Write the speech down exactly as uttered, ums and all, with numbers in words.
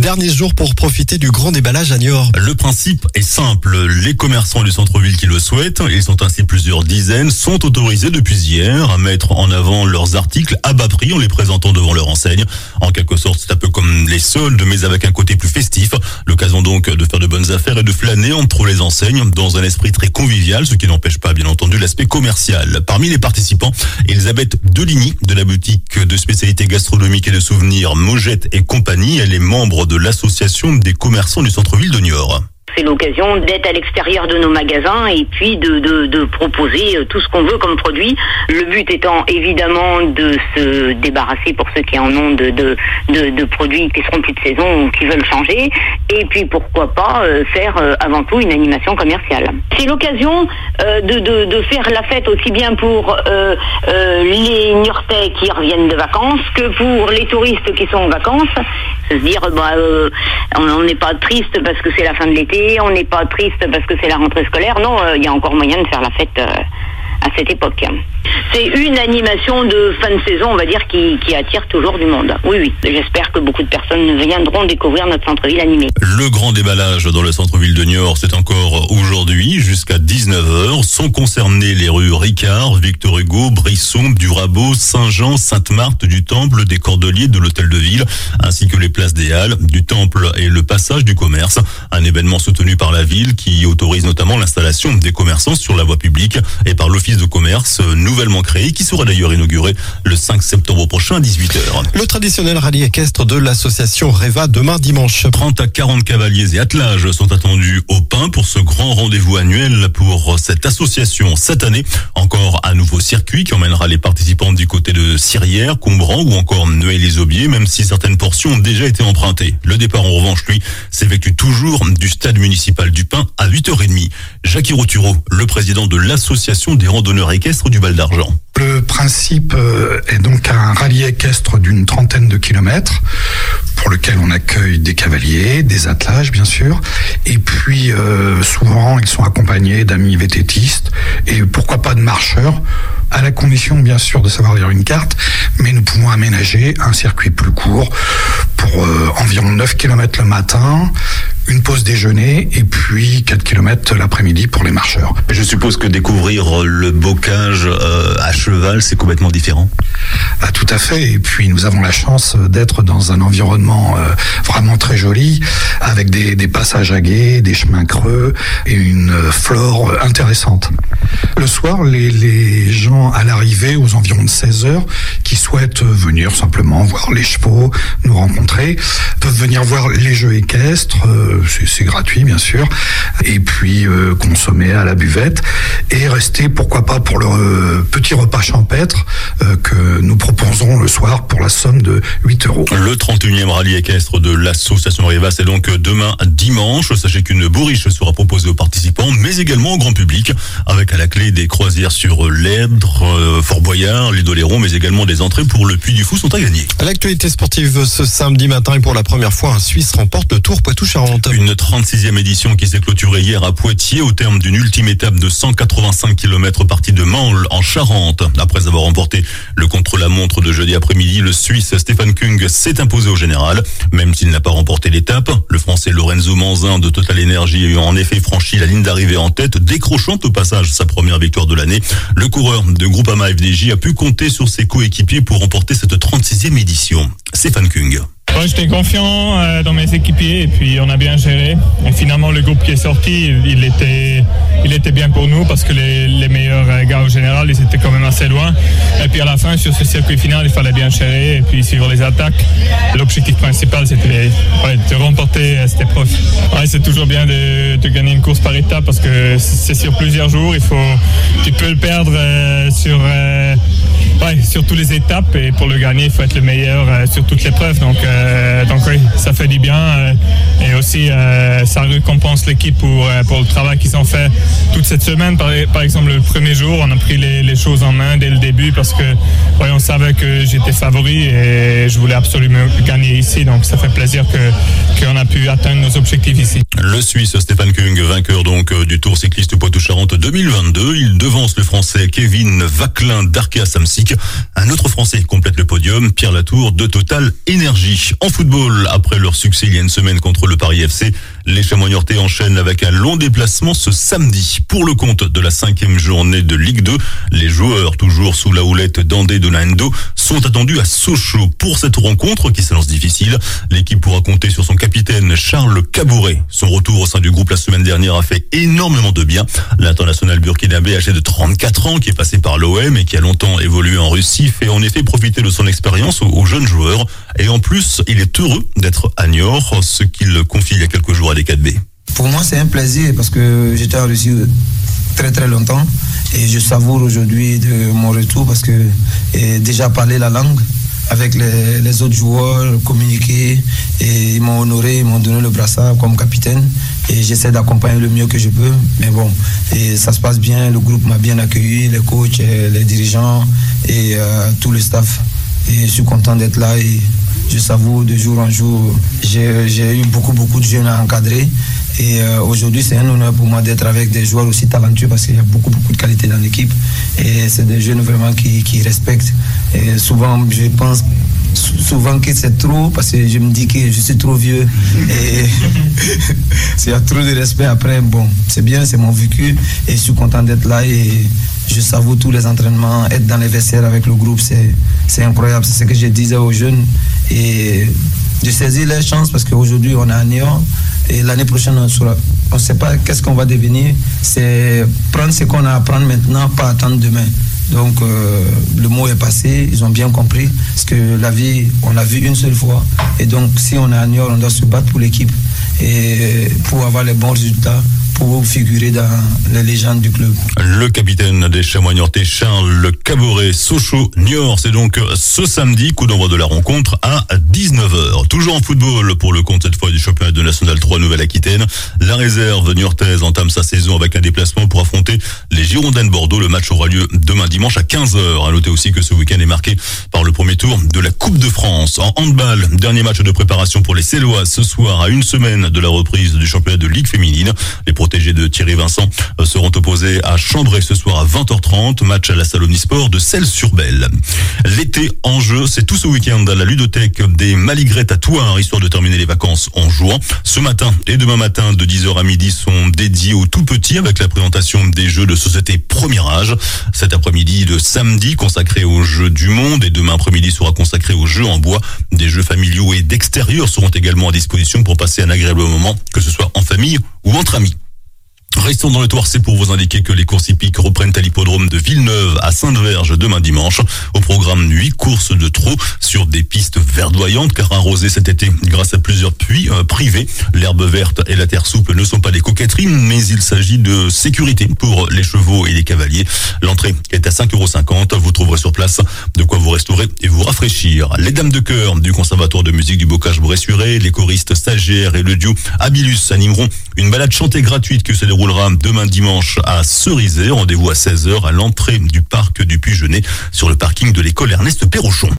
Dernier jour pour profiter du grand déballage à Niort. Le principe est simple. Les commerçants du centre-ville qui le souhaitent, ils sont ainsi plusieurs dizaines, sont autorisés depuis hier à mettre en avant leurs articles à bas prix en les présentant devant leur enseigne. En quelque sorte, c'est un peu comme les soldes, mais avec un côté plus festif. L'occasion donc de faire de bonnes affaires et de flâner entre les enseignes dans un esprit très convivial, ce qui n'empêche pas, bien entendu, l'aspect commercial. Parmi les participants, Elisabeth Deligny de la boutique de spécialités gastronomiques et de souvenirs Mogette et compagnie. Elle est membre de l'association des commerçants du centre-ville de Niort. C'est l'occasion d'être à l'extérieur de nos magasins et puis de, de, de proposer tout ce qu'on veut comme produit. Le but étant évidemment de se débarrasser pour ceux qui en ont de, de, de, de produits qui seront plus de saison ou qui veulent changer. Et puis pourquoi pas euh, faire euh, avant tout une animation commerciale. C'est l'occasion euh, de, de, de faire la fête aussi bien pour euh, euh, les Niortais qui reviennent de vacances que pour les touristes qui sont en vacances. Se dire, bah, euh, on n'est pas triste parce que c'est la fin de l'été, on n'est pas triste parce que c'est la rentrée scolaire. Non, il euh, y a encore moyen de faire la fête euh, à cette époque. C'est une animation de fin de saison, on va dire, qui, qui attire toujours du monde. Oui, oui. J'espère que beaucoup de personnes viendront découvrir notre centre-ville animé. Le grand déballage dans le centre-ville de Niort, c'est encore aujourd'hui jusqu'à dix-neuf heures. Sont concernées les rues Ricard, Victor Hugo, Brisson, du Rabot, Saint-Jean, Sainte-Marthe, du Temple, des Cordeliers, de l'Hôtel de Ville, ainsi que les places des Halles, du Temple et le passage du commerce. Un événement soutenu par la ville qui autorise notamment l'installation des commerçants sur la voie publique et par l'office de commerce nouvellement créé, qui sera d'ailleurs inauguré le cinq septembre prochain à dix-huit heures. Le traditionnel rallye équestre de l'association Reva demain dimanche. trente à quarante cavaliers et attelages sont attendus au Pin pour ce grand rendez-vous annuel pour cette association. Cette année, encore un nouveau circuit qui emmènera les participants du côté de Sirière, Combran ou encore Noël-les-Aubiers, même si certaines portions ont déjà été empruntées. Le départ, en revanche, lui, s'effectue toujours du stade municipal du Pin à huit heures trente. Jackie Rotureau, le président de l'association des randonneurs équestres du Val d'Argent. Le principe est donc un rallye équestre d'une trentaine de kilomètres pour lequel on accueille des cavaliers, des attelages bien sûr, et puis euh, souvent ils sont accompagnés d'amis vététistes et pourquoi pas de marcheurs, à la condition bien sûr de savoir lire une carte, mais nous pouvons aménager un circuit plus court pour euh, environ neuf kilomètres le matin, une pause déjeuner et puis quatre kilomètres l'après-midi pour les marcheurs. Je suppose que découvrir le bocage euh, à cheval, c'est complètement différent. Ah, tout à fait. Et puis nous avons la chance d'être dans un environnement euh, vraiment très joli, avec des, des passages à gué, des chemins creux et une euh, flore intéressante. Le soir, les, les gens à l'arrivée, aux environs de seize heures, qui souhaitent venir simplement voir les chevaux, nous rencontrer, peuvent venir voir les jeux équestres, euh, c'est, c'est gratuit bien sûr, et puis euh, consommer à la buvette et rester pourquoi pas pour le euh, petit repas champêtre euh, que nous proposons le soir pour la somme de huit euros. Le trente et unième rallye équestre de l'association Reva, c'est donc demain dimanche. Sachez qu'une bourriche sera proposée aux participants, mais également au grand public, avec à la clé des croisières sur l'Erdre, euh, Fort Boyard, les Doléron, mais également des entrées pour le Puy du Fou sont à gagner. L'actualité sportive ce samedi matin et pour la première fois, un Suisse remporte le Tour Poitou-Charentes. Une trente-sixième édition qui s'est clôturée hier à Poitiers au terme d'une ultime étape de cent quatre-vingt-cinq kilomètres partie de Mansle en Charente. Après avoir remporté le contre-la-montre de jeudi après-midi, le Suisse Stefan Kung s'est imposé au général, même s'il n'a pas remporté l'étape. Le Français Lorenzo Manzin de Total Energy a eu en effet franchi la ligne d'arrivée en tête, décrochant au passage sa première victoire de l'année. Le coureur de Groupama F D J a pu compter sur ses coéquipiers pour remporter cette trente-sixième édition. Stefan Kung. Ouais, j'étais confiant euh, dans mes équipiers et puis on a bien géré. Et finalement, le groupe qui est sorti, il était, il était bien pour nous parce que les, les meilleurs gars au général, ils étaient quand même assez loin. Et puis à la fin, sur ce circuit final, il fallait bien gérer et puis suivre les attaques. L'objectif principal, c'était ouais, de remporter cette épreuve. Ouais, c'est toujours bien de, de gagner une course par étape parce que c'est sur plusieurs jours. Il faut, tu peux le perdre euh, sur... Euh, Ouais, sur toutes les étapes et pour le gagner, il faut être le meilleur euh, sur toute l'épreuve. Donc, euh, donc oui, ça fait du bien euh, et aussi euh, ça récompense l'équipe pour, euh, pour le travail qu'ils ont fait toute cette semaine. Par, par exemple, le premier jour, on a pris les, les choses en main dès le début parce que ouais, on savait que j'étais favori et je voulais absolument gagner ici. Donc ça fait plaisir que, qu'on a pu atteindre nos objectifs ici. Le Suisse Stéphane Kung, vainqueur donc du Tour cycliste Poitou-Charentes deux mille vingt-deux. Il devance le Français Kevin Vaclin d'Arkea Samsic. Un autre Français complète le podium, Pierre Latour de Total Énergie. En football, après leur succès il y a une semaine contre le Paris F C, les Chamois-Niortais enchaînent avec un long déplacement ce samedi. Pour le compte de la cinquième journée de Ligue deux, les joueurs, toujours sous la houlette d'Andé Donando, sont attendus à Sochaux. Pour cette rencontre qui s'annonce difficile, l'équipe pourra compter sur son capitaine Charles Cabouret. Son retour au sein du groupe la semaine dernière a fait énormément de bien. L'international burkinabé âgé de trente-quatre ans, qui est passé par l'O M et qui a longtemps évolué en Russie, fait en effet profiter de son expérience aux, aux jeunes joueurs. Et en plus, il est heureux d'être à Niort, ce qu'il confie il y a quelques jours à D quatre B. Pour moi, c'est un plaisir parce que j'étais en Russie très très longtemps et je savoure aujourd'hui de mon retour parce que et déjà parler la langue avec les, les autres joueurs, communiquer, et ils m'ont honoré, ils m'ont donné le brassard comme capitaine et j'essaie d'accompagner le mieux que je peux, mais bon, et ça se passe bien, le groupe m'a bien accueilli, les coachs, les dirigeants et euh, tout le staff, et je suis content d'être là et je savoure de jour en jour. J'ai, j'ai eu beaucoup beaucoup de jeunes à encadrer et euh, aujourd'hui c'est un honneur pour moi d'être avec des joueurs aussi talentueux parce qu'il y a beaucoup beaucoup de qualité dans l'équipe et c'est des jeunes vraiment qui, qui respectent et souvent je pense souvent que c'est trop parce que je me dis que je suis trop vieux et s'il y a trop de respect après, bon c'est bien, c'est mon vécu et je suis content d'être là et je savoure tous les entraînements, être dans les vestiaires avec le groupe, c'est, c'est incroyable, c'est ce que je disais aux jeunes et de saisir les chances parce qu'aujourd'hui on est à Niort et l'année prochaine on ne sait pas qu'est-ce qu'on va devenir, c'est prendre ce qu'on a à prendre maintenant, pas attendre demain. Donc euh, le mot est passé, ils ont bien compris parce que la vie on l'a vu une seule fois et donc si on est à Niort on doit se battre pour l'équipe et pour avoir les bons résultats, pour figurer dans les légendes du club. Le capitaine des Chamois-Niortais, Charles Cabouret. Sochaux Niort, c'est donc ce samedi, coup d'envoi de la rencontre à dix-neuf heures. Toujours en football, pour le compte cette fois du championnat de National trois Nouvelle-Aquitaine, la réserve niortaise entame sa saison avec un déplacement pour affronter les Girondins de Bordeaux. Le match aura lieu demain dimanche à quinze heures. À noter aussi que ce week-end est marqué par le premier tour de la Coupe de France. En handball, dernier match de préparation pour les Célois ce soir à une semaine de la reprise du championnat de Ligue féminine. Les protégés de Thierry Vincent seront opposés à Chambray ce soir à vingt heures trente, match à la salle Omnisport de Celles-sur-Belle. L'été en jeu, c'est tout ce week-end à la ludothèque des Maligrettes à Thouars, histoire de terminer les vacances en jouant. Ce matin et demain matin de dix heures à midi sont dédiés aux tout petits avec la présentation des jeux de société Premier Âge. Cet après-midi de samedi consacré aux jeux du monde et demain après-midi sera consacré aux jeux en bois. Des jeux familiaux et d'extérieur seront également à disposition pour passer un agréable moment, que ce soit en famille ou entre amis. Restons dans le Touarçais pour vous indiquer que les courses hippiques reprennent à l'hippodrome de Villeneuve à Sainte-Verge demain dimanche. Au programme, huit courses de trot sur des pistes verdoyantes car arrosées cet été grâce à plusieurs puits euh, privés. L'herbe verte et la terre souple ne sont pas des coquetteries, mais il s'agit de sécurité pour les chevaux et les cavaliers. L'entrée est à cinq euros cinquante. Vous trouverez sur place de quoi vous restaurer et vous rafraîchir. Les dames de chœur du Conservatoire de musique du Bocage-Bressuret, les choristes stagiaires et le duo Abilus animeront une balade chantée gratuite que se déroulera demain dimanche à Cerizay. Rendez-vous à seize heures à l'entrée du parc du Puy-Genet sur le parking de l'école Ernest Perrochon.